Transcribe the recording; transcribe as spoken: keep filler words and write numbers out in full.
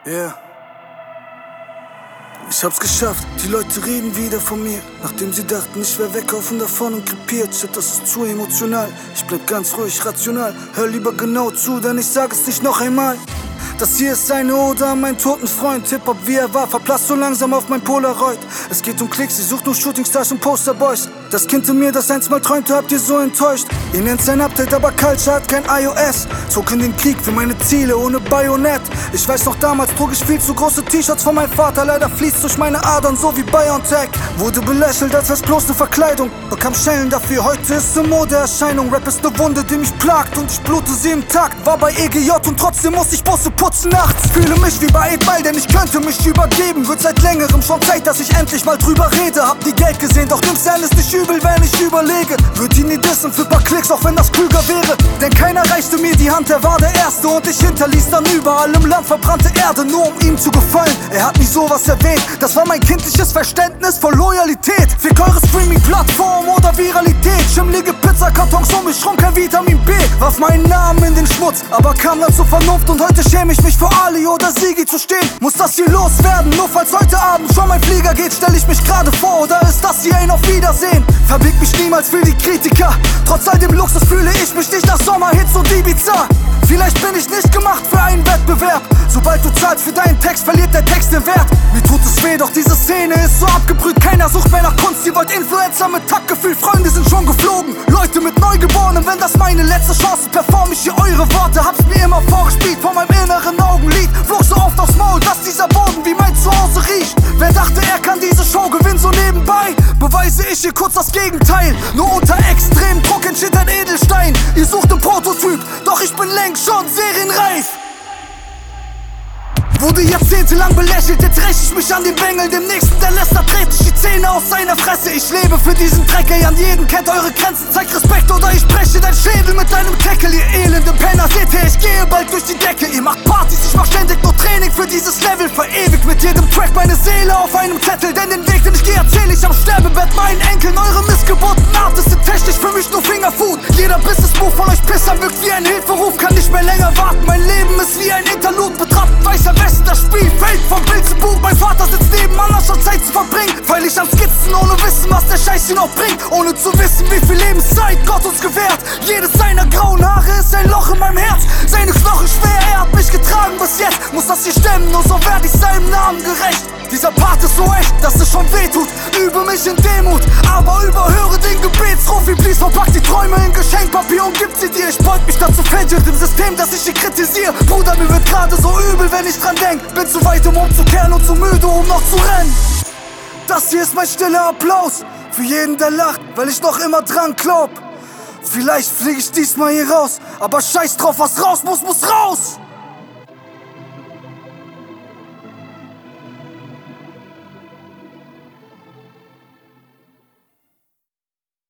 Yeah. Ich hab's geschafft, die Leute reden wieder von mir. Nachdem sie dachten, ich wär weggaufen davon und krepiert. Shit, das ist zu emotional. Ich bleib ganz ruhig, rational. Hör lieber genau zu, denn ich sag es nicht noch einmal. Das hier ist eine Ode an meinen toten Freund. Hip-Hop wie er war, verblasst so langsam auf mein Polaroid. Es geht um Klicks, sie sucht nur Shootingstars und Posterboys. Das Kind in mir, das einst mal träumte, habt ihr so enttäuscht. Ihr nennt's ein Update, aber Culture hat kein iOS. Zog in den Krieg für meine Ziele ohne Bajonett. Ich weiß noch, damals trug ich viel zu große T-Shirts von meinem Vater. Leider fließt durch meine Adern so wie BioNTech. Wurde belächelt, als wär's bloß ne Verkleidung. Bekam Schellen dafür, heute ist eine Modeerscheinung. Rap ist ne Wunde, die mich plagt und ich blute sie im Takt. War bei E G J und trotzdem muss ich Busse putzen nachts. Fühle mich wie bei acht Mile, denn ich könnte mich übergeben. Wird seit längerem schon Zeit, dass ich endlich mal drüber rede. Hab nie Geld gesehen, doch nimm's ehrlich nicht übel, wenn ich überlege. Würd ihn nie dissen für paar Klicks, auch wenn das klüger wäre. Denn keiner reichte mir die Hand, er war der Erste. Und ich hinterließ dann überall im Land verbrannte Erde, nur um ihm zu gefallen. Er hat nie sowas erwähnt, das war mein kindliches Verständnis von Loyalität. Fick eure Streaming-Plattform oder Viralität. Schimmlige Pizzakartons um mich rum, kein Vitamin B. Warf meinen Namen in den Schmutz, aber kam dann zur Vernunft. Und heute schäme ich mich vor Ali oder Sigi zu stehen. Muss das hier loswerden, nur falls heute Abend schon mein Flieger geht. Stell ich mich gerade vor, oder ist das hier ein Auf Wiedersehen? Verbieg mich niemals für die Kritiker. Trotz all dem Luxus fühle ich mich nicht nach Sommerhits und Ibiza. Vielleicht bin ich nicht gemacht für einen Wettbewerb. Sobald du zahlst für deinen Text, verliert der Text den Wert. Mir tut es weh, doch diese Szene ist so abgebrüht. Keiner sucht mehr nach Kunst, ihr wollt Influencer mit Taktgefühl. Freunde sind schon geflogen, Leute mit Neugeborenen. Wenn das meine letzte Chance ist, perform ich hier eure Worte. Hab's mir immer vorgespielt, von meinem inneren Augenlid. Flog so oft aufs Maul, dass dieser Boden wie mein Zuhause riecht. Wer dachte, er kann diese Show gewinnen so nebenbei? Beweise ich hier kurz das Gegenteil. Nur unter extremem Druck entsteht ein Edelstein. Ihr sucht einen Prototyp, doch ich bin längst schon serienreif. Wurde jahrzehntelang belächelt, jetzt räche ich mich an den Bengel. Dem nächsten, der lästert, trete ich die Zähne aus seiner Fresse. Ich lebe für diesen Dreck, ey, an jeden kennt eure Grenzen. Zeig Respekt oder ich breche dein Schädel mit deinem Tackle. Ihr elende Penner, seht ihr, ich gehe bald durch die Decke. Ihr macht Partys, ich mach ständig nur Training für dieses Level. Verewigt mit jedem Track meine Seele auf einem Zettel. Denn den Weg, den ich gehe, erzähl ich am Sterbebett meinen Enkeln. Eure missgeburten Arten sind technisch für mich nur Fingerfood. Jeder Business-Move von euch Pisser wirkt wie ein Hilferuf. Kann nicht mehr länger warten, mein Leben ist wie ein Interlude. Betrachtet weißer Westen, das Spiel fällt vom Bild zu Buch. Mein Vater sitzt nebenan, anstatt Zeit zu verbringen. Weil ich an Skizzen, ohne Wissen, was der Scheiß hier noch bringt. Ohne zu wissen, wie viel Lebenszeit Gott uns gewährt. Jedes seiner grauen Haare ist ein Loch in meinem Herz. Seine Knochen schwer, er hat mich getragen bis jetzt. Muss das hier stemmen, nur so werd ich seinem Namen gerecht. Dieser Part ist so echt, dass es schon wehtut. Übe mich in Demut, aber überhöre den Gebetsruf. Wie please, verpackt die Träume in Geschenkpapier und gibt sie dir. Ich beug mich dazu fällt im System, dass ich hier kritisiere. Bruder, mir wird gerade so übel, wenn ich dran denk. Bin zu weit, um umzukehren und zu müde, um noch zu rennen. Das hier ist mein stiller Applaus für jeden, der lacht, weil ich noch immer dran glaub. Vielleicht flieg ich diesmal hier raus, aber scheiß drauf, was raus muss, muss raus.